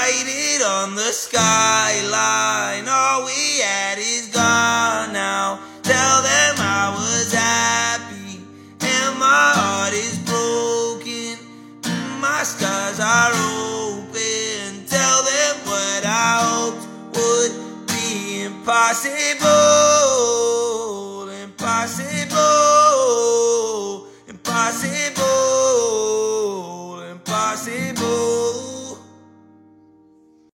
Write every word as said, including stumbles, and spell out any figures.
write it on the skyline. All we had is gone now. Tell them I was happy and my heart is broken. My scars are open. Tell them what I hoped would be impossible. Impossible.